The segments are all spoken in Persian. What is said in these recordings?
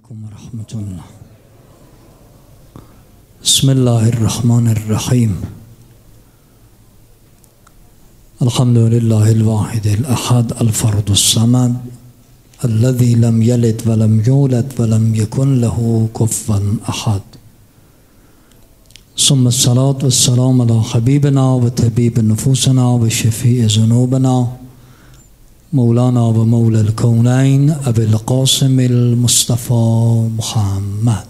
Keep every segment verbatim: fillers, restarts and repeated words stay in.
عليكم ورحمة الله. بسم الله الرحمن الرحيم. الحمد لله الواحد الأحد الفرد الصمد الذي لم يلد ولم يولد ولم يكن له كفوا أحد. ثم الصلاة والسلام على حبيبنا وطبيب نفوسنا وشفيع ذنوبنا مولانا ومولى الكونين أبي القاسم المصطفى محمد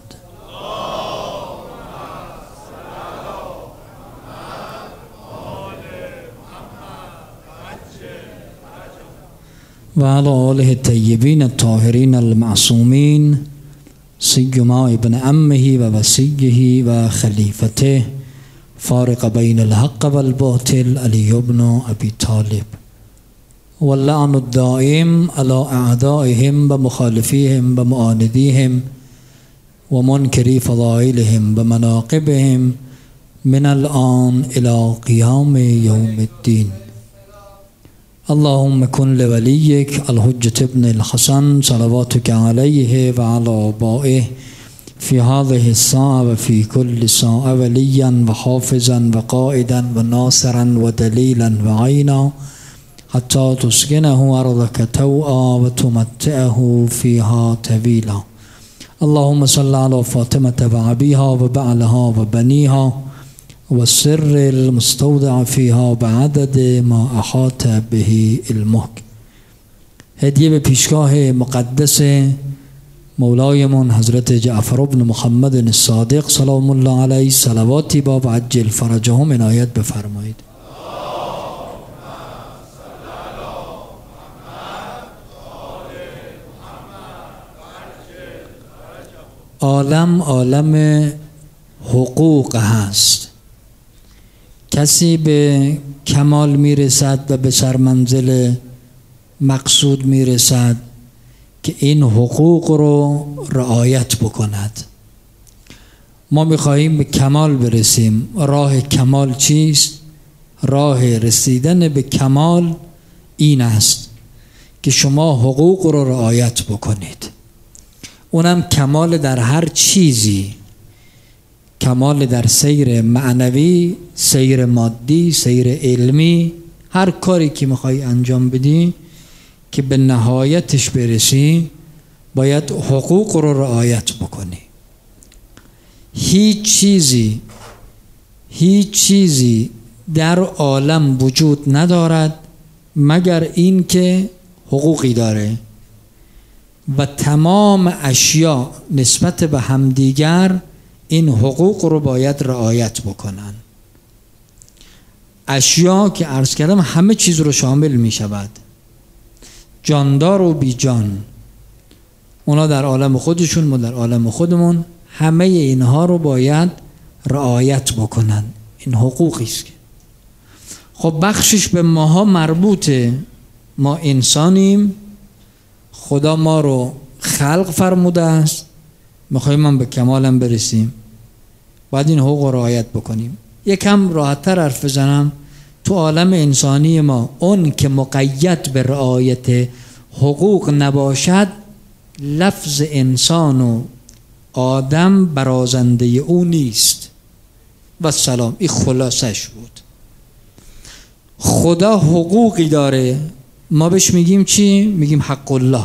وعلى آله الطيبين الطاهرين المعصومين سيما ابن عمه ووصيه وخليفته فارق بين الحق والباطل علي بن أبي طالب واللعن الدائم على أعدائهم ومخالفيهم ومعانديهم ومنكري فضائلهم ومناقبهم من الآن إلى قيام يوم الدين. اللهم كن لوليك الحجة ابن الحسن صلواتك عليه وعلى آبائه في هذه الساعة وفي كل ساعة وليا وحافظا وقائدا وناصرا ودليلا وعينا حتى تسكنه أرضك توءا وتمتعه فيها طويلا. اللهم صل على فاطمة وأبيها وبعلها وبنيها والسر المستودع فيها بعدد ما أحاط به علمك. هدیه به پیشگاه مقدس مولایمون حضرت جعفر بن محمد الصادق سلام الله علیه صلواتی با و عجل فرجهم عنایت بفرمایید. عالم عالم حقوق هست. کسی به کمال میرسد و به سرمنزل مقصود میرسد که این حقوق رو رعایت بکند. ما میخواهیم به کمال برسیم. راه کمال چیست؟ راه رسیدن به کمال این است که شما حقوق رو رعایت بکنید. اونم کمال در هر چیزی، کمال در سیر معنوی، سیر مادی، سیر علمی، هر کاری که میخوای انجام بدی که به نهایتش برسی باید حقوق رو رعایت بکنی. هیچ چیزی هیچ چیزی در عالم وجود ندارد مگر این که حقوقی داره و تمام اشیا نسبت به همدیگر این حقوق رو باید رعایت بکنن. اشیا که عرض کردم همه چیز رو شامل می شود، جاندار و بی جان. اونا در عالم خودشون، ما در عالم خودمون، همه اینها رو باید رعایت بکنن. این حقوقی است که خب بخشش به ماها مربوطه. ما انسانیم، خدا ما رو خلق فرموده است، میخوایم من به کمالم برسیم، باید این حقوق رو رعایت بکنیم. یکم راحت‌تر حرف بزنم، تو عالم انسانی ما اون که مقید به رعایت حقوق نباشد لفظ انسان و آدم برازنده او نیست. و سلام. این خلاصش بود. خدا حقوقی داره، ما بهش میگیم چی؟ میگیم حق الله.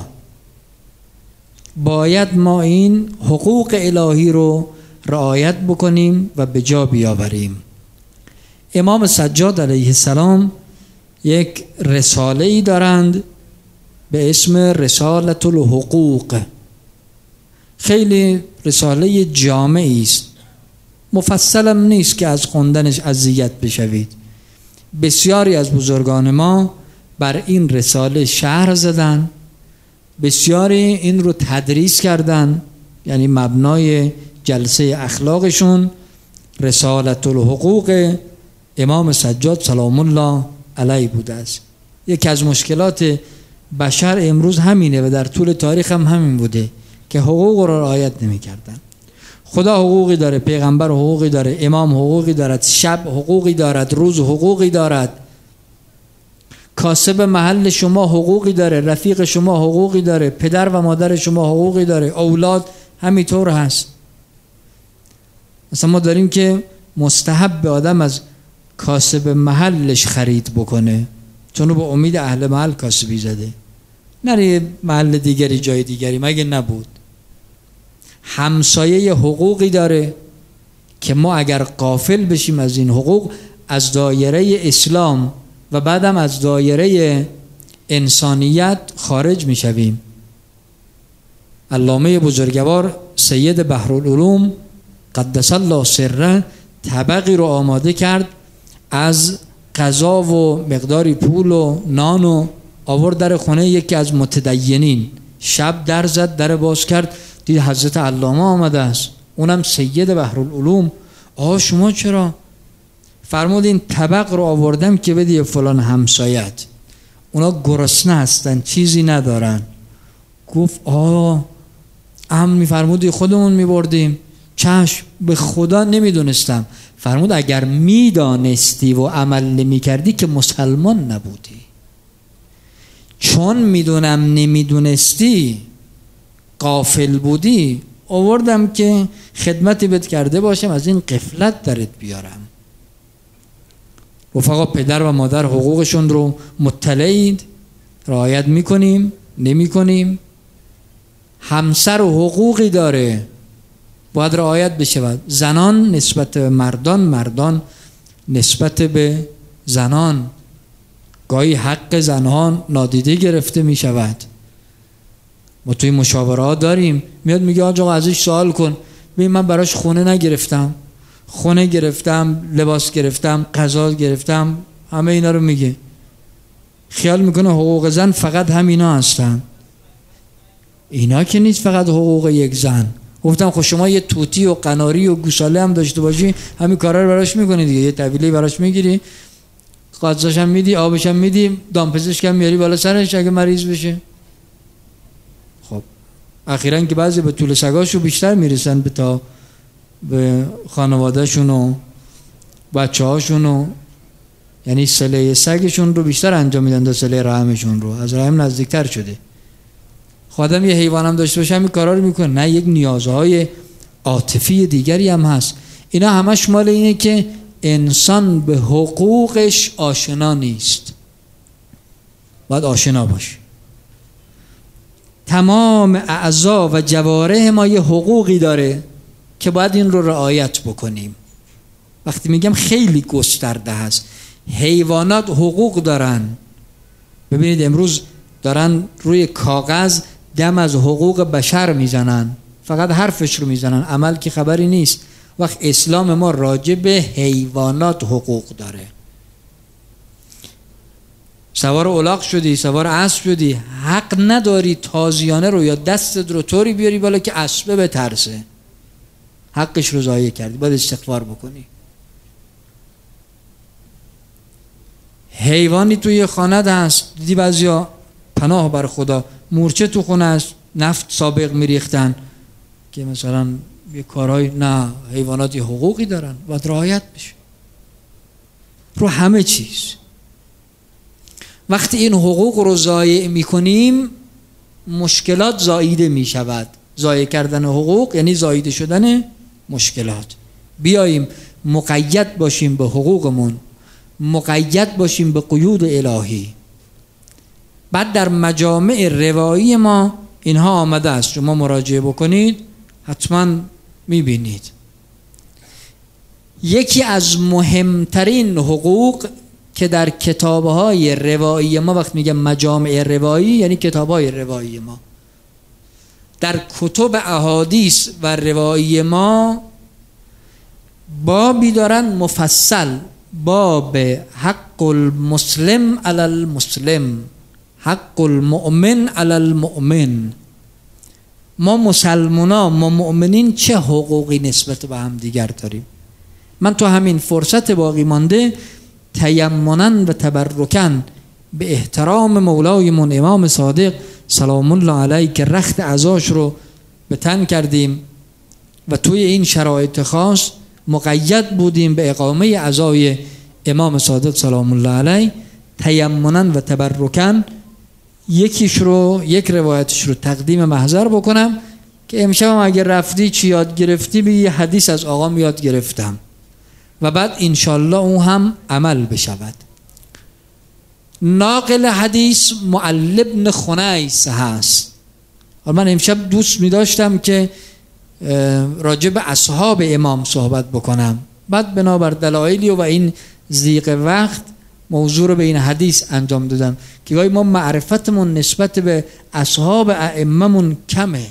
باید ما این حقوق الهی رو رعایت بکنیم و به جا بیاوریم. امام سجاد علیه السلام یک رساله‌ای دارند به اسم رسالة الحقوق. خیلی رساله جامعی است، مفصلم نیست که از خوندنش اذیت بشوید. بسیاری از بزرگان ما بر این رساله شرح زدن، بسیاری این رو تدریس کردن، یعنی مبنای جلسه اخلاقشون رسالة الحقوق امام سجاد سلام الله علیه بوده است. یکی از مشکلات بشر امروز همینه و در طول تاریخ هم همین بوده که حقوق رو رعایت نمی کردن. خدا حقوقی داره، پیغمبر حقوقی داره، امام حقوقی دارد، شب حقوقی دارد، روز حقوقی دارد، کاسب محل شما حقوقی داره، رفیق شما حقوقی داره، پدر و مادر شما حقوقی داره، اولاد همینطور هست. مثلا ما داریم که مستحب به آدم از کاسب محلش خرید بکنه، چون به امید اهل محل کاسبی زده، نره محل دیگری جای دیگری مگه نبود. همسایه حقوقی داره که ما اگر غافل بشیم از این حقوق از دایره اسلام و بعدم از دایره انسانیت خارج می شویم. علامه بزرگوار سید بحرالعلوم قدس الله سره طبقی رو آماده کرد از غذا و مقداری پول و نان و آورد در خونه یکی از متدینین. شب در زد، در باز کرد، دید حضرت علامه آمده است، اونم سید بحرالعلوم. آه شما چرا؟ فرمود این طبق رو آوردم که بدی فلان همسایت، اونا گرسنه هستن چیزی ندارن. گفت آه ام میفرمودی خودمون میبردیم. چشم، به خدا نمیدونستم. فرمود اگر میدانستی و عمل نمی کردی که مسلمان نبودی. چون میدونم نمیدونستی غافل بودی آوردم که خدمتی بهت کرده باشم، از این غفلت درت بیارم. رفقا پدر و مادر حقوقشون رو مطلعید، رعایت میکنیم نمیکنیم. همسر حقوقی داره باید رعایت بشه. زنان نسبت به مردان، مردان نسبت به زنان. گاهی حق زنان نادیده گرفته می شود. ما توی مشاورات داریم، میاد میگه آقا ازش سوال کن، ببین من براش خونه نگرفتم، خونه گرفتم، لباس گرفتم، غذا گرفتم، همه اینا رو میگه. خیال میکنه حقوق زن فقط همینا هستن. اینا که نیست فقط حقوق یک زن. گفتم خب شما یه توتی و قناری و گوساله هم داشته باشی همین کارا رو براش میکنی دیگه. یه طویله براش میگیری، غذاش هم میدی، آبش هم میدی، دامپزشک هم میاری بالا سرش اگه مریض بشه. خب اخیراً که بعضی به طول سگاشو بیشتر میرسن به تا به خانوادهشون و بچه هاشون و یعنی صله سگشون رو بیشتر انجام میدن تا صله رحمشون رو، از رحم نزدیکتر شده. خودم یه حیوان هم داشته باشه همین کارا رو میکنه. نه، یک نیازهای عاطفی دیگری هم هست. اینا همش مال اینه که انسان به حقوقش آشنا نیست. باید آشنا باشه. تمام اعضا و جوارح ما یه حقوقی داره که باید این رو رعایت بکنیم. وقتی میگم خیلی گسترده هست. حیوانات حقوق دارن. ببینید امروز دارن روی کاغذ دم از حقوق بشر میزنن، فقط حرفش رو میزنن، عمل که خبری نیست. وقت اسلام ما راجع به حیوانات حقوق داره. سوار الاغ شدی، سوار اسب شدی، حق نداری تازیانه رو یا دستت رو طوری بیاری بالا که اسبه بترسه. حقش رو ضایع کردی، باید استغفار بکنی. حیوانی توی خانه هست، دیدی بعضیا پناه بر خدا مورچه تو خونه است، نفت سابق میریختن که مثلا یه کارهای، نه، حیوانات یه حقوقی دارن باید رعایت بشه رو همه چیز. وقتی این حقوق رو ضایع میکنیم مشکلات زاییده میشود. ضایع کردن حقوق یعنی زاییده شدن مشکلات. بیاییم مقید باشیم به حقوقمون، مقید باشیم به قیود الهی. بعد در مجامع روایی ما اینها آمده است، شما مراجعه بکنید حتما میبینید. یکی از مهمترین حقوق که در کتابهای روایی ما، وقت میگم مجامع روایی یعنی کتابهای روایی ما، در کتب احادیث و روایی ما بابی دارن مفصل، باب حق المسلم علی المسلم، حق المؤمن علی المؤمن. ما مسلمونا، ما مؤمنین چه حقوقی نسبت به هم دیگر داریم. من تو همین فرصت باقی مانده تیمناً و تبرکاً به احترام مولایمون امام صادق سلام الله علیه که رخت عزاش رو به تن کردیم و توی این شرایط خاص مقید بودیم به اقامه عزای امام صادق سلام الله علیه، تیمناً و تبرکاً یکیش رو، یک روایتش رو تقدیم محضر بکنم که امشب اگر رفتی چی یاد گرفتی بگی حدیث از آقام یاد گرفتم و بعد انشالله اون هم عمل بشود. ناقل حدیث معل بن خنیس هست. من امشب دوست می داشتم که راجع به اصحاب امام صحبت بکنم، بعد بنابر دلایلی و این ضیق وقت موضوع رو به این حدیث انجام دادم که گاهی ما معرفتمون نسبت به اصحاب ائمه‌مون کمه.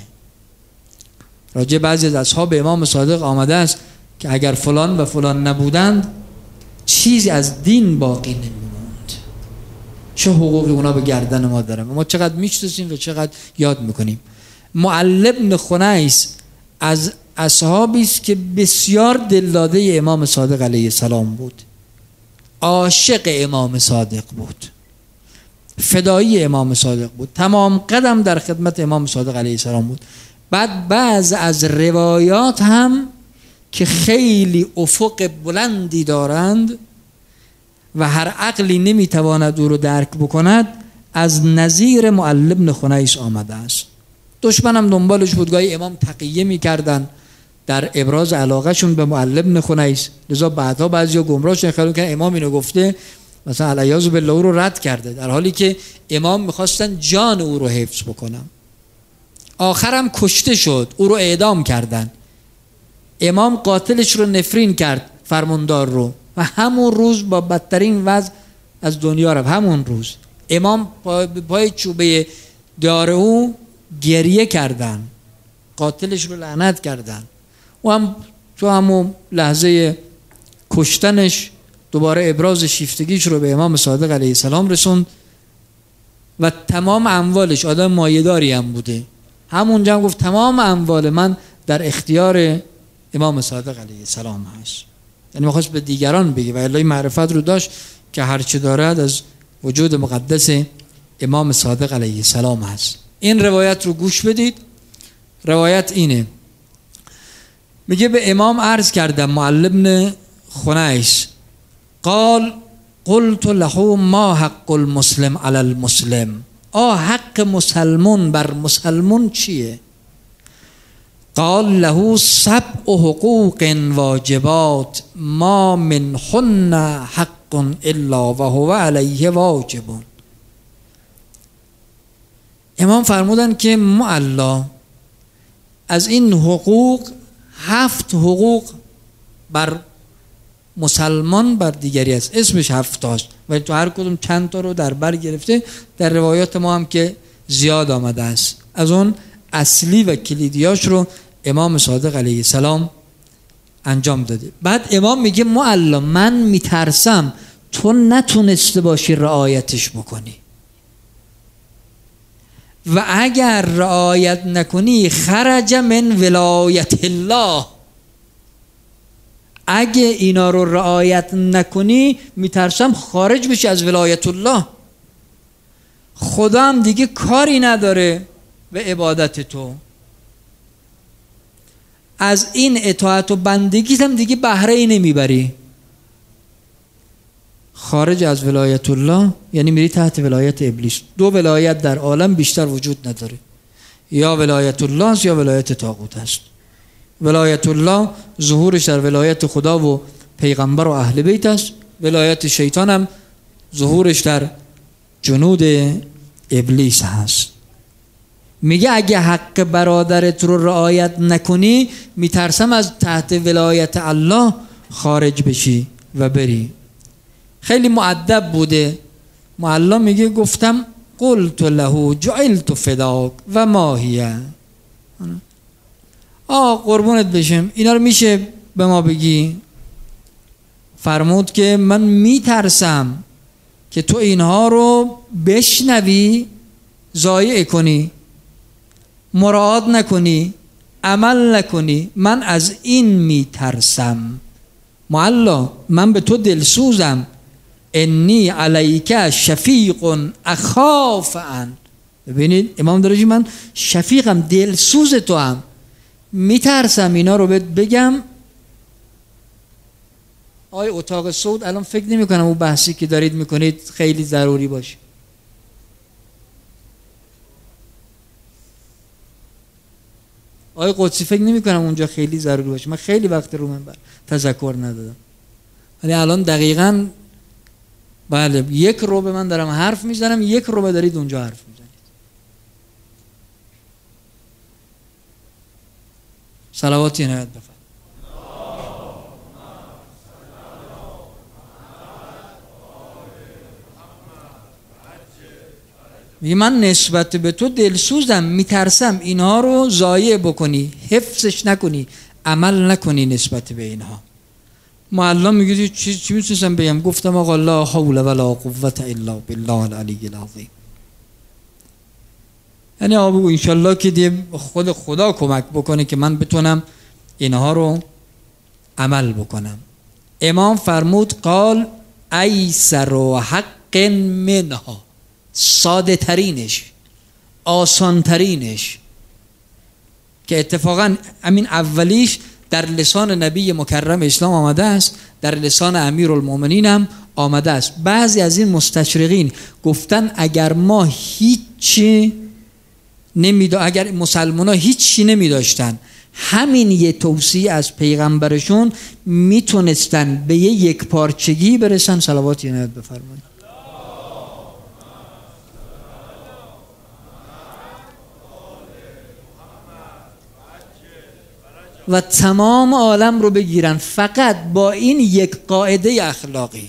راجع بعضی از اصحاب امام صادق آمده است که اگر فلان و فلان نبودند چیزی از دین باقی نمیموند. چه حقوقی اونا به گردن ما دارن، ما چقدر میشناسیم و چقدر یاد میکنیم. معل بن خنیس از اصحابی است که بسیار دلداده امام صادق علیه السلام بود، عاشق امام صادق بود، فدایی امام صادق بود، تمام قدم در خدمت امام صادق علیه السلام بود. بعد بعض از روایات هم که خیلی افق بلندی دارند و هر عقلی نمیتواند او رو درک بکند از نظیر معل بن خنیس آمده است. دشمن هم دنبالش بود، گاهی امام تقیه میکردن در ابراز علاقهشون به معل بن خنیس، لذا بعدها بعضیا گمراه شدن خیالون که امام اینو گفته مثلا علیاذ بالله او رو رد کرده، در حالی که امام میخواستن جان او رو حفظ بکنن. آخرم کشته شد، او رو اعدام کردن. امام قاتلش رو نفرین کرد، فرماندار رو، و همون روز با بدترین وضع از دنیا رفت. همون روز امام پای چوبه دار او گریه کردن، قاتلش رو لعنت کردن. و هم تو همون لحظه کشتنش دوباره ابراز شیفتگیش رو به امام صادق علیه السلام رسوند و تمام اموالش، آدم مایه‌داری هم بوده، همونجا هم گفت تمام اموال من در اختیار امام صادق علیه السلام هست. یعنی می‌خواست به دیگران بگه و الا معرفت رو داشت که هرچه دارد از وجود مقدس امام صادق علیه السلام هست. این روایت رو گوش بدید. روایت اینه، میگه به امام عرض کردم معل بن خنیس، قال قلت له ما حق المسلم علی المسلم، آه حق مسلمون بر مسلمون چیه؟ قال له سبع حقوق واجبات ما منهن حق الا وهو علیه واجب. امام فرمودن که معلا از این حقوق هفت حقوق بر مسلمان بر دیگری است، اسمش هفت هاست ولی تو هر کدوم چند تا رو در بر گرفته. در روایات ما هم که زیاد آمده است، از اون اصلی و کلیدیاش رو امام صادق علیه السلام انجام داده. بعد امام میگه معلا من میترسم تو نتونسته باشی رعایتش بکنی و اگر رعایت نکنی خرج من ولایت الله، اگه اینا رو رعایت نکنی میترسم خارج بشی از ولایت الله، خدا هم دیگه کاری نداره به عبادت تو، از این اطاعت و بندگیت هم دیگه بهره ای نمیبری. خارج از ولایت الله یعنی میری تحت ولایت ابلیس. دو ولایت در عالم بیشتر وجود نداره، یا ولایت الله است یا ولایت طاغوت است. ولایت الله ظهورش در ولایت خدا و پیغمبر و اهل بیت است، ولایت شیطان هم ظهورش در جنود ابلیس هست. میگه اگه حق برادرت رو رعایت نکنی میترسم از تحت ولایت الله خارج بشی و بری. خیلی مؤدب بوده. معلا میگه گفتم قلت له جعلت فداک و ما هی، آه قربونت بشم اینا رو میشه به ما بگی؟ فرمود که من میترسم که تو اینها رو بشنوی ضایع کنی، مراعات نکنی، عمل نکنی، من از این میترسم. معلا من به تو دلسوزم، انی علیک شفیق اخاف ان. ببینید امام داره من شفیقم، دلسوز تو هم، میترسم اینا رو بهت بگم. آی اتاق صوت الان فکر نمی کنم اون بحثی که دارید میکنید خیلی ضروری باشه. آقای قدسی فکر نمی کنم اونجا خیلی ضروری باشه. من خیلی وقت رو منبر تذکر ندادم، ولی الان دقیقاً بله یک رو به من دارم حرف میزنم، یک رو به دارید اونجا حرف میزنید. صلواتی عنایت بفرمایید. میگه من نسبت به تو دلسوزم، میترسم اینها رو ضایع بکنی، حفظش نکنی، عمل نکنی نسبت به اینها. معلا میگه چی چی میتونستم بگم؟ گفتم آقا لا حول ولا قوة الا بالله العلی العظیم. یعنی آقا انشالله که دیگه خود خدا کمک بکنه که من بتونم اینها رو عمل بکنم. امام فرمود قال ایسر و حق منها، ساده ترینش، آسان ترینش، که اتفاقا همین اولیش در لسان نبی مکرم اسلام آمده است، در لسان امیرالمؤمنین هم آمده است. بعضی از این مستشرقین گفتن اگر ما هیچی نمیدا اگر مسلمان ها هیچی نمی داشتن، همین یه توصیه از پیغمبرشون میتونستن به یه یک پارچگی برسن. صلوات عنایت بفرمایید. و تمام عالم رو بگیرن فقط با این یک قاعده اخلاقی.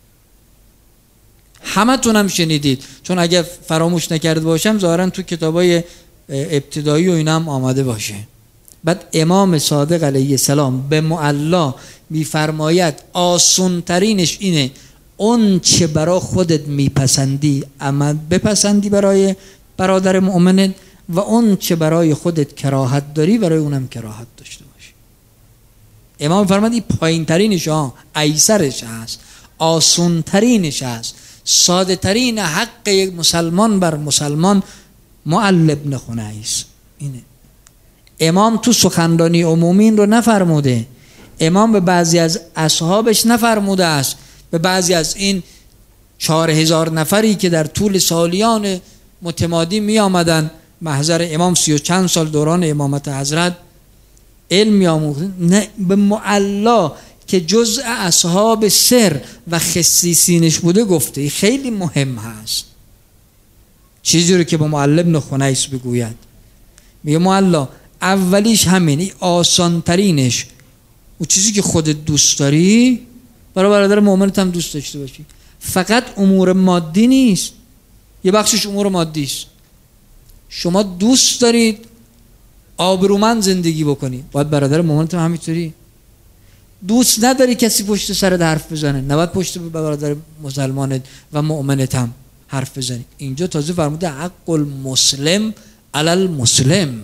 همه تونم شنیدید، چون اگر فراموش نکرده باشم ظاهرا تو کتابای ابتدایی و اینا هم آمده باشه. بعد امام صادق علیه السلام به معلا میفرماید آسون ترینش اینه اون چه برای خودت میپسندی عمل بپسندی برای برادر مؤمنت، و اون چه برای خودت کراهت داری برای اونم کراهت داشته باشی. امام فرمود این پایین ترینش ها، ایسرش هست، آسون ترینش هست، ساده ترین حق یک مسلمان بر مسلمان. معل ابن خنیس اینه. امام تو سخنرانی عمومی رو نفرموده، امام به بعضی از اصحابش نفرموده است، به بعضی از این چهار هزار نفری که در طول سالیان متمادی می آمدن محضر امام، سی و چند سال دوران امامت حضرت علم می آموختن، نه به معلا که جزء اصحاب سر و خصیصینش بوده گفته. خیلی مهم هست چیزی رو که با معل ابن خنیس بگوید. میگه معلا اولیش همین، آسان ترینش، و چیزی که خودت دوست داری برای برادر مؤمنت هم دوست داشته باشی. فقط امور مادی نیست، یه بخشش امور مادی است. شما دوست دارید آبرومند زندگی بکنی، باید برادر مؤمنت هم همینطوری. دوست نداری کسی پشت سرت حرف بزنه، نباید پشت برادر مسلمانت و مؤمنت هم حرف بزنی. اینجا تازه فرموده حق المسلم علی المسلم.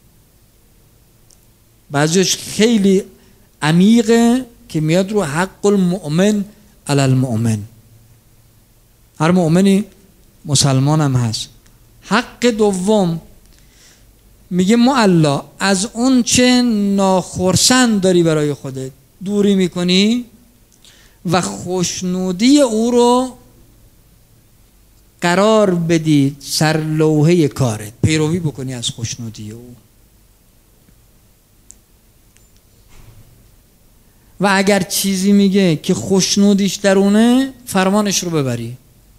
بعضیش خیلی عمیقه که میاد رو حق المؤمن علی المؤمن. هر مؤمنی مسلمان هم هست. حق دوم میگه معلا از اون چه ناخرسند داری برای خودت دوری میکنی و خوشنودی او رو قرار بدی سر لوحه کارت، پیروی بکنی از خوشنودی او. و اگر چیزی میگه که خوشنودیش درونه فرمانش رو ببری.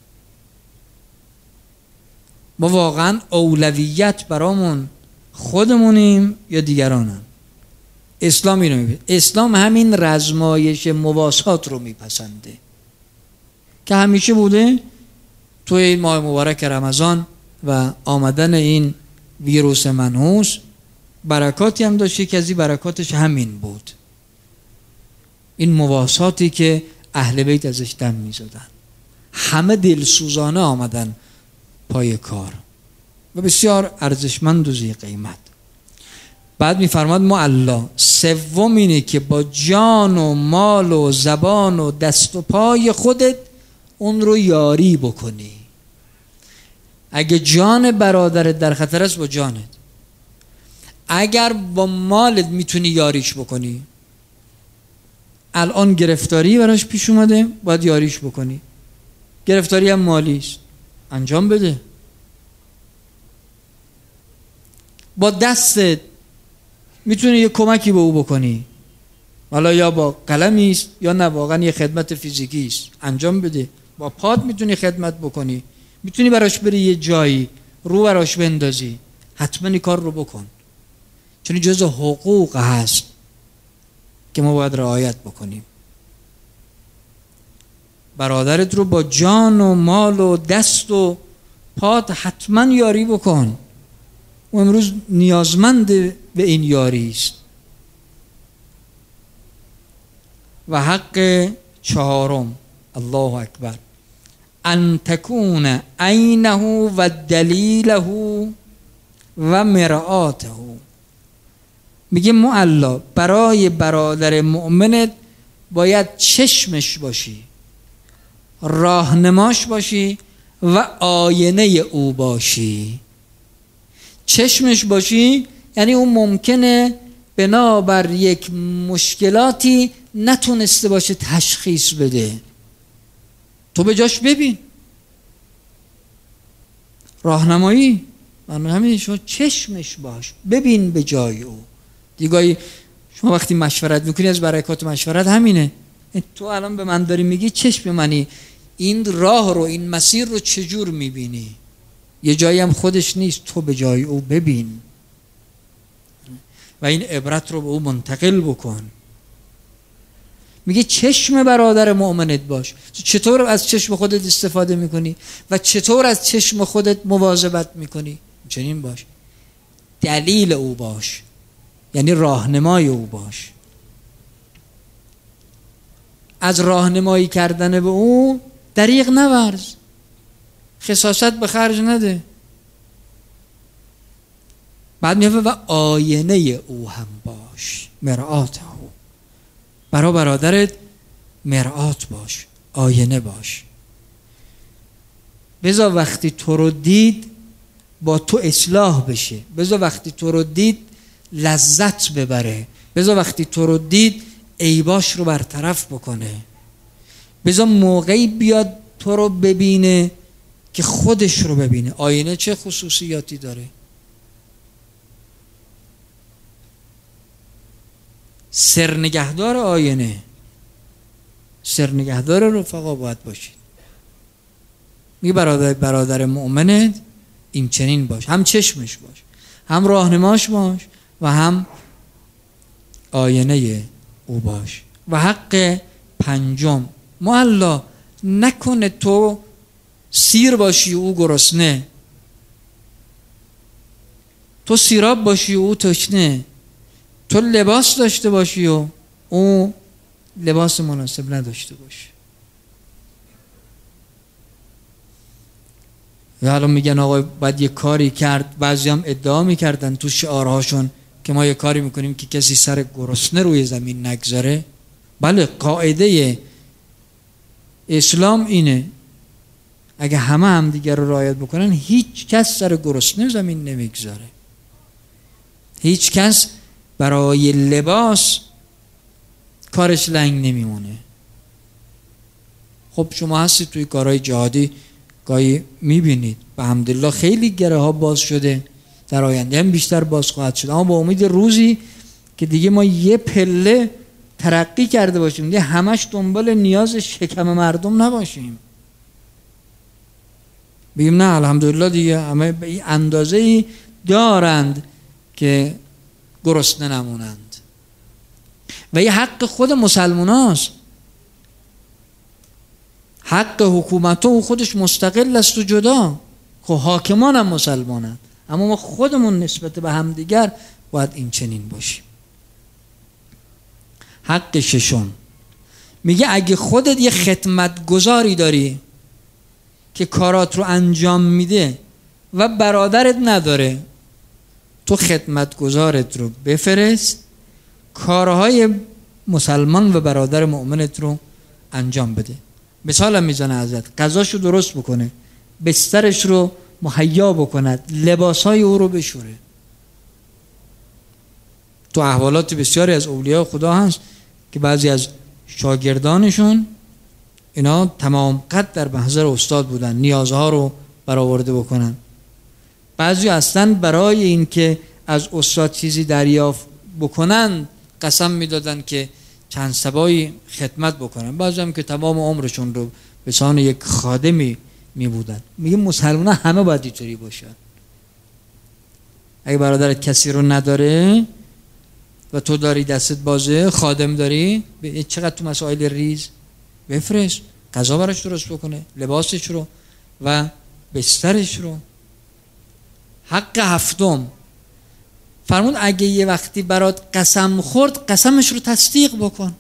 ما واقعا اولویت برامون خودمونیم یا دیگرانم؟ اسلام اینو میبینه. اسلام همین رزمایش مواسات رو میپسنده که همیشه بوده. توی این ماه مبارک رمضان و آمدن این ویروس منحوس برکاتی هم داشت، که از این برکاتش همین بود، این مواساتی که اهل بیت ازش دم میزدن. همه دلسوزانه آمدن پای کار و بسیار ارزشمند و ذی قیمت. بعد میفرماد معلا سوم اینه که با جان و مال و زبان و دست و پای خودت اون رو یاری بکنی. اگه جان برادرت در خطر است با جانت، اگر با مالت میتونی یاریش بکنی. الان گرفتاری براش پیش اومده، باید یاریش بکنی. گرفتاری هم مالی است، انجام بده. با دستت میتونی یه کمکی به او بکنی، حالا یا با قلمی است یا نه واقعا یه خدمت فیزیکی است، انجام بده. با پات میتونی خدمت بکنی، میتونی براش بری یه جایی رو براش بندازی، حتما این کار رو بکن، چون جزء حقوق هست که ما باید رعایت بکنیم. برادرت رو با جان و مال و دست و پات حتما یاری بکن، و امروز نیازمند به این یاری است. و حق چهارم، الله اکبر، ان تکون عینه و دلیله و مرآته. میگه معلا برای برادر مؤمنت باید چشمش باشی، راهنماش باشی و آینه او باشی. چشمش باشی یعنی اون ممکنه بنابر یک مشکلاتی نتونسته باشه تشخیص بده، تو به جاش ببین. راهنمایی معنی همین، شما چشمش باش، ببین به جای او. دیگه شما وقتی مشورت میکنی از برکات مشورت همینه، تو الان به من داری میگی چشم منی، این راه رو این مسیر رو چجور میبینی؟ یه جایی هم خودش نیست، تو به جای او ببین و این عبرت رو به او منتقل بکن. میگه چشم برادر مؤمنت باش. چطور از چشم خودت استفاده میکنی و چطور از چشم خودت مواظبت میکنی؟ چنین باش. دلیل او باش، یعنی راهنمای او باش. از راهنمایی کردن به او دریغ نورز، خساست به خرج نده. بعد میگه و آینه او هم باش، مرآت او. برای برادرت مرآت باش، آینه باش. بذار وقتی تو رو دید با تو اصلاح بشه، بذار وقتی تو رو دید لذت ببره، بذار وقتی تو رو دید عیباش رو برطرف بکنه، بذار موقعی بیاد تو رو ببینه که خودش رو ببینه. آینه چه خصوصیاتی داره؟ سرنگهدار آینه، سرنگهدار رفقا باید باشید. میگه برادر برادر مؤمنت این چنین باش، هم چشمش باش، هم راهنماش باش و هم آینه او باش. و حق پنجم، معلا نکنه تو سیر باشی او گرسنه، تو سیراب باشی او تشنه، تو لباس داشته باشی و او لباس مناسب نداشته باشه. یا حالا میگن آقا باید یه کاری کرد، بعضی هم ادعا میکردن تو شعارهاشون که ما یه کاری میکنیم که کسی سر گرسنه روی زمین نگذاره. بله، قاعده اسلام اینه، اگه همه هم دیگر رو رعایت بکنن هیچ کس سر گرسنه زمین نمیگذاره، هیچ کس برای لباس کارش لنگ نمیمونه. خب شما هستید توی کارهای جهادی، گاهی میبینید به حمدالله خیلی گره ها باز شده، در آینده هم بیشتر باز خواهد شد، اما با امید روزی که دیگه ما یه پله ترقی کرده باشیم، دیگه همش دنبال نیاز شکم مردم نباشیم، بگیم نه الحمدلله دیگه همه به این اندازه ای دارند که گرسنه نمونند. و یه حق خود مسلمان هاست، حق حکومت و خودش مستقل است و جدا، خب حاکمان هم مسلمانند، اما ما خودمون نسبت به همدیگر باید این چنین باشیم. حق ششم میگه اگه خودت یه خدمتگزاری داری که کارات رو انجام میده و برادرت نداره، تو خدمتگزارت رو بفرست کارهای مسلمان و برادر مؤمنت رو انجام بده. مثالم میزنه ازت، غذاشو درست بکنه، بسترش رو مهیا بکند، لباسهای او رو بشوره. تو احوالات بسیاری از اولیاء خدا هست که بعضی از شاگردانشون اینا تمام قد در محضر استاد بودن، نیازها رو برآورده بکنن. بعضی اصلا برای این که از استاد چیزی دریافت بکنن قسم میدادن که چند سبایی خدمت بکنن، بعضی هم که تمام عمرشون رو به سان یک خادمی می بودن. میگه مسلمان همه باید اینطوری باشن. اگه برادرت کسی رو نداره و تو داری دستت بازه، خادم داری، چقدر تو مسائل ریز بفرست، غذا براش درست بکنه، لباسش رو و بسترش رو. حق هفتم فرمود اگه یه وقتی برات قسم خورد قسمش رو تصدیق بکن.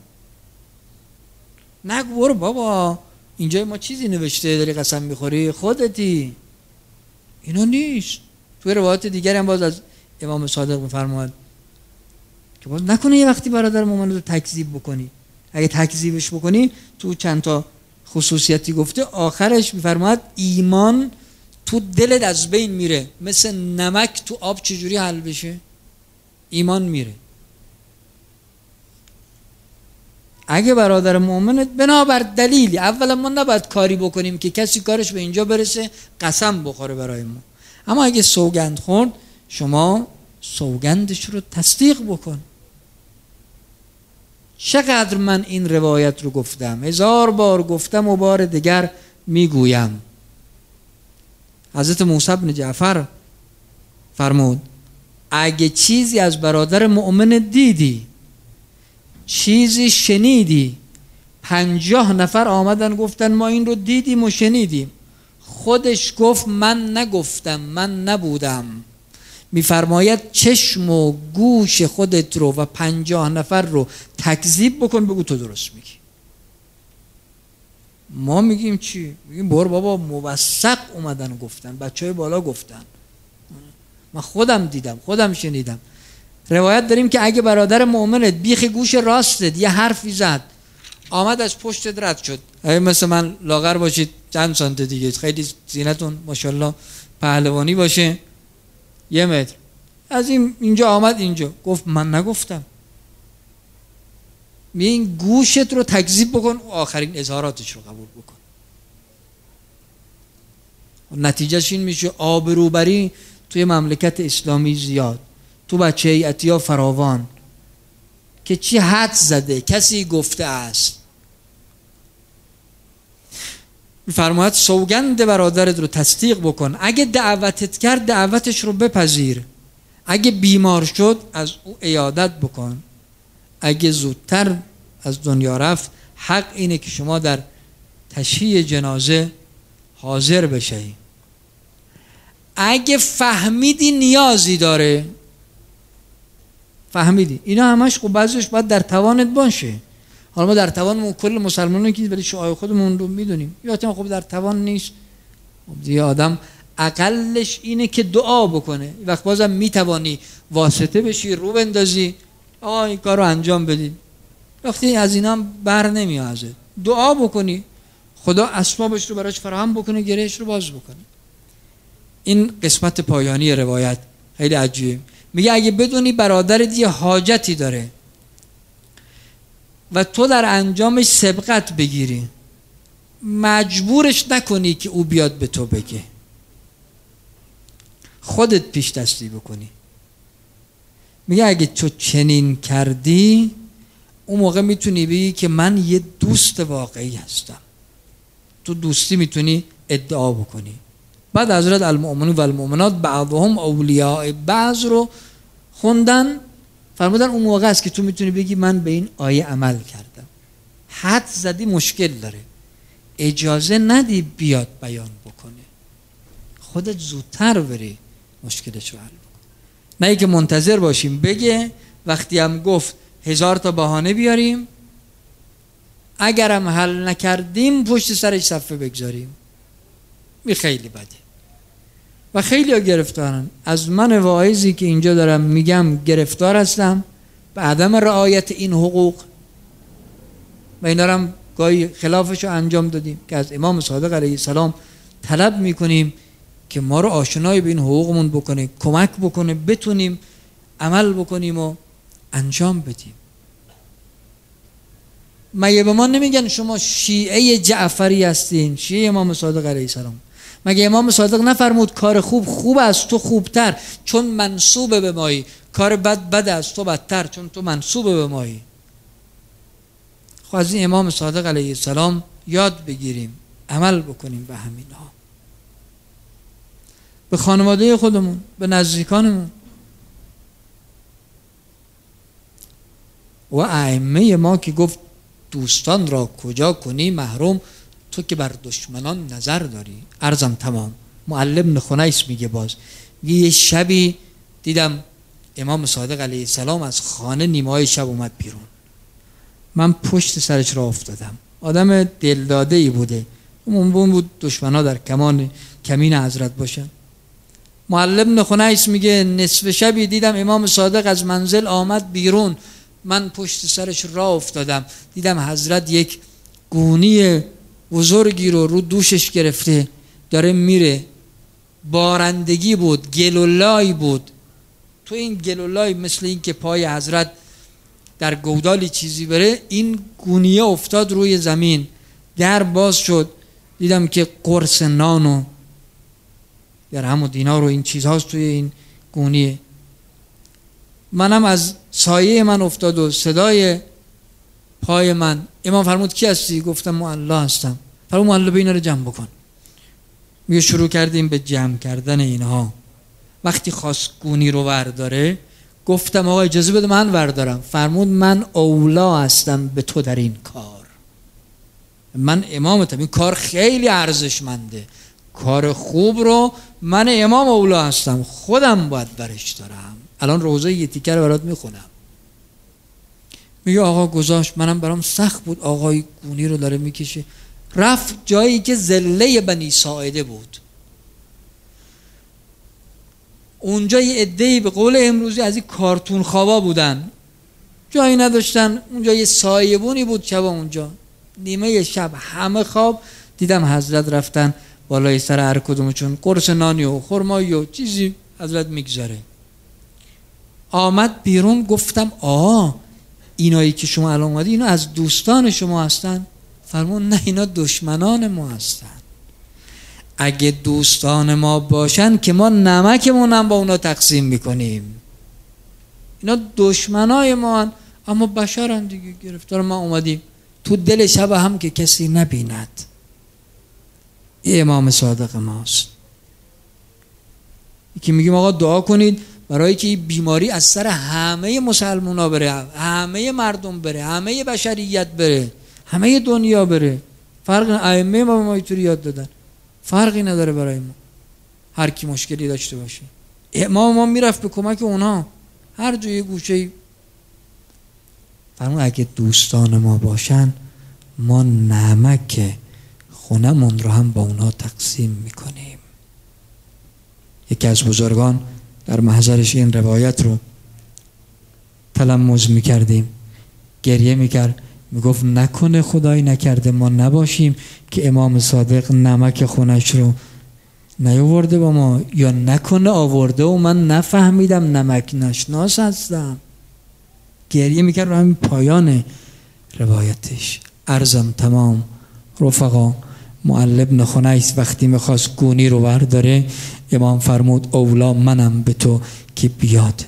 نگو برو بابا اینجا ما چیزی نوشته داری قسم میخوری، خودتی. اینو نیست. توی روایات دیگر هم باز از امام صادق میفرماد که باز نکنه یه وقتی برادر مومن رو تکذیب بکنی. اگه تکذیبش بکنی تو چند تا خصوصیتی گفته، آخرش میفرماد ایمان تو دلت از بین میره، مثل نمک تو آب چجوری حل بشه، ایمان میره. اگه برادر مؤمنت بنابر دلیلی، اولا ما نباید کاری بکنیم که کسی کارش به اینجا برسه قسم بخوره برای ما، اما اگه سوگند خورد شما سوگندش رو تصدیق بکن. چقدر من این روایت رو گفتم، هزار بار گفتم و بار دیگر میگویم. حضرت موسی بن جعفر فرمود اگه چیزی از برادر مؤمن دیدی، چیزی شنیدی، پنجاه نفر آمدن گفتن ما این رو دیدیم و شنیدیم، خودش گفت من نگفتم، من نبودم، میفرماید چشم و گوش خودت رو و پنجاه نفر رو تکذیب بکن، بگو تو درست میگی. ما میگیم چی؟ میگیم بر بابا موثق اومدن گفتن، بچهای بالا گفتن، من خودم دیدم، خودم شنیدم. روایت داریم که اگه برادر مؤمنت بیخ گوش راستت یه حرفی زد، آمد از پشتت رد شد، اگه مثل من لاغر باشید چند سانت دیگه، خیلی زینتون ماشاءالله پهلوانی باشه، یه متر از این اینجا آمد اینجا گفت من نگفتم، این گوشت رو تکذیب بکن و آخرین اظهاراتش رو قبول بکن. نتیجهش این میشه آبروبری توی مملکت اسلامی زیاد، تو بچه هیئتی ها فراوان که چی حد زده کسی گفته است. میفرماید سوگند برادرت رو تصدیق بکن، اگه دعوتت کرد دعوتش رو بپذیر، اگه بیمار شد از او عیادت بکن، اگه زودتر از دنیا رفت حق اینه که شما در تشییع جنازه حاضر بشی. اگه فهمیدی نیازی داره، فهمیدی اینا همش خب بعضیش باید در توانت باشه. حالا ما در توان کل مسلمانان که برای شعای خودمون رو میدونیم، یا خب در توان نیست، خب دیگه آدم اقلش اینه که دعا بکنه. وقت بازم میتوانی واسطه بشی، رو بندازی آقا این کار رو انجام بدید، وقتی از اینا هم بر نمیازه دعا بکنی خدا اسبابش رو براش فراهم بکنه، گرهش رو باز بکنه. این قسمت پایانی روایت خیلی عجیبه. میگه اگه بدونی برادرت یه حاجتی داره و تو در انجامش سبقت بگیری، مجبورش نکنی که او بیاد به تو بگه، خودت پیش دستی بکنی. میگه اگه تو چنین کردی اون موقع میتونی بگی که من یه دوست واقعی هستم، تو دوستی میتونی ادعا بکنی. بعد حضرت المؤمنون و المؤمنات بعضهم اولیاء بعض رو خوندن، فرمودن اون موقع است که تو میتونی بگی من به این آیه عمل کردم. حد زدی مشکل داره، اجازه ندی بیاد بیان بکنه، خودت زودتر بری مشکلش رو حل بکن، نه ای که منتظر باشیم بگه، وقتی هم گفت هزار تا بهانه بیاریم، اگرم حل نکردیم پشت سرش صفحه بگذاریم. می خیلی بده و خیلی ها گرفتارن. از من واعظی که اینجا دارم میگم گرفتار هستم به عدم رعایت این حقوق و اینا هم گاهی خلافش رو انجام دادیم که از امام صادق علیه السلام طلب میکنیم که ما رو آشنای به این حقوقمون بکنه، کمک بکنه بتونیم عمل بکنیم و انجام بدیم. مگه به ما نمیگن شما شیعه جعفری هستین، شیعه امام صادق علیه السلام؟ مگه امام صادق نفرمود کار خوب خوب از تو خوبتر چون منسوب به مایی، کار بد بد از تو بدتر چون تو منسوب به مایی؟ خب از این امام صادق علیه السلام یاد بگیریم، عمل بکنیم به همینها، به خانواده خودمون، به نزدیکانمون. و ائمه ما که گفت دوستان را کجا کنی محروم، تو که بر دشمنان نظر داری. عرضم تمام. معلم ابن خنیس میگه باز میگه یه شبی دیدم امام صادق علیه السلام از خانه نیمه شب اومد بیرون، من پشت سرش را افتادم. آدم دلداده ای بوده، ممکن بود دشمنا در کمان کمین حضرت باشن. معلم ابن خنیس میگه نصف شبی دیدم امام صادق از منزل آمد بیرون، من پشت سرش را افتادم، دیدم حضرت یک گونی بزرگی رو رو دوشش گرفته داره میره. بارندگی بود، گلولای بود. تو این گلولای مثل این که پای حضرت در گودالی چیزی بره، این گونیه افتاد روی زمین. در باز شد، دیدم که قرص نان و درهم و دینار و این چیزهاست توی این گونیه. منم از سایه من افتاد و صدای پای من. امام فرمود کی هستی؟ گفتم معلا هستم. فرمود معلا به اینا رو جمع بکن. میگه شروع کردیم به جمع کردن اینها. وقتی خواست گونی رو ورداره گفتم آقا اجازه بده من وردارم. فرمود من اولا هستم به تو در این کار، من امامتم، این کار خیلی ارزشمنده، کار خوب رو من امام اولا هستم، خودم باید برش دارم. الان روزه یه تیکه رو برات میخونم. میگه آقا گذاشت، منم برام سخت بود، آقای گونی رو داره میکشه. رفت جایی که زله بنی ساعده بود. اونجا یه عده‌ای به قول امروزی از این کارتون خوابا بودن، جایی نداشتن. اونجا یه سایبونی بود شبا اونجا، نیمه شب همه خواب. دیدم حضرت رفتن بالای سر هر کدومشون قرص نانی و خرمایی و چیزی حضرت میگذاره. آمد بیرون. گفتم آه اینایی که شما الان اومدی اینا از دوستان شما هستن؟ فرمون نه اینا دشمنان ما هستن. اگه دوستان ما باشن که ما نمکمون هم با اونا تقسیم میکنیم. اینا دشمنای ما هن. اما بشرن دیگه، گرفتار ما اومدیم تو دل شب هم که کسی نبیند. این امام صادق ماست که میگیم آقا دعا کنید برای که این بیماری از سر همه مسلمان ها بره، همه مردم بره، همه بشریت بره، همه دنیا بره. فرق ائمه ما ما اینطوری یاد دادن، فرقی نداره برای ما. هر کی مشکلی داشته باشه امام ما میرفت به کمک اونا، هر جای گوشه. فرمون اگه دوستان ما باشن ما نمک خونمون رو هم با اونا تقسیم میکنیم. یکی از بزرگان در محضرش این روایت رو تلمذ میکردیم، گریه میکرد، میگفت نکنه خدای نکرده ما نباشیم که امام صادق نمک خونش رو نیاورده با ما، یا نکنه آورده و من نفهمیدم نمک نشناس هستم. گریه میکرد رو همین پایان روایتش. عرضم تمام. رفقا معلم ابن خنیس وقتی میخواست گونی رو برداره امام فرمود اولا منم به تو که بیاد.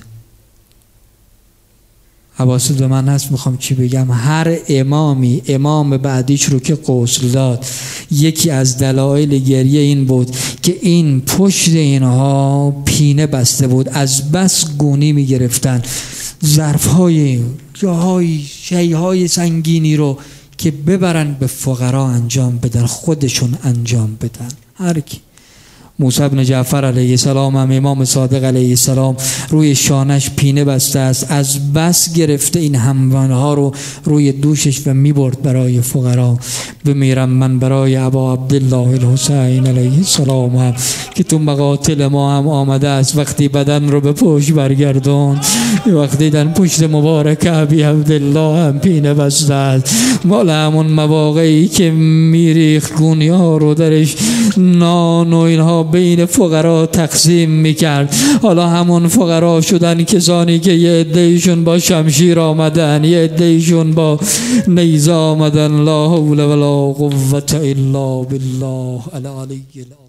حواست به من هست میخوام چی بگم؟ هر امامی امام بعدیش رو که غسل داد یکی از دلایل گریه این بود که این پشت اینها پینه بسته بود، از بس گونی میگرفتن، ظرفهای جاهای شیهای سنگینی رو که ببرن به فقرا انجام بدن، خودشون انجام بدن. هر کی. موسی بن جعفر علیه السلام هم امام صادق علیه السلام روی شانش پینه بسته است، از بس گرفته این هموانها رو روی دوشش و میبرد برای فقرا. بمیرم من برای ابا عبدالله الحسین علیه السلام هم که تو مقاتل ما هم آمده است، وقتی بدن رو به پشت برگردون، وقتی دیدن پشت مبارک ابی عبدالله هم پینه بسته است، مال همون مواقعی که میریخ گونی ها رو درش نان و اینها بین فقرا تقسیم میکرد. حالا همون فقرا شدن کسانی که یه عده‌ایشون با شمشیر آمدن، یه عده‌ایشون با نیزه آمدن. لا حول ولا قوة الا بالله العلی العظیم.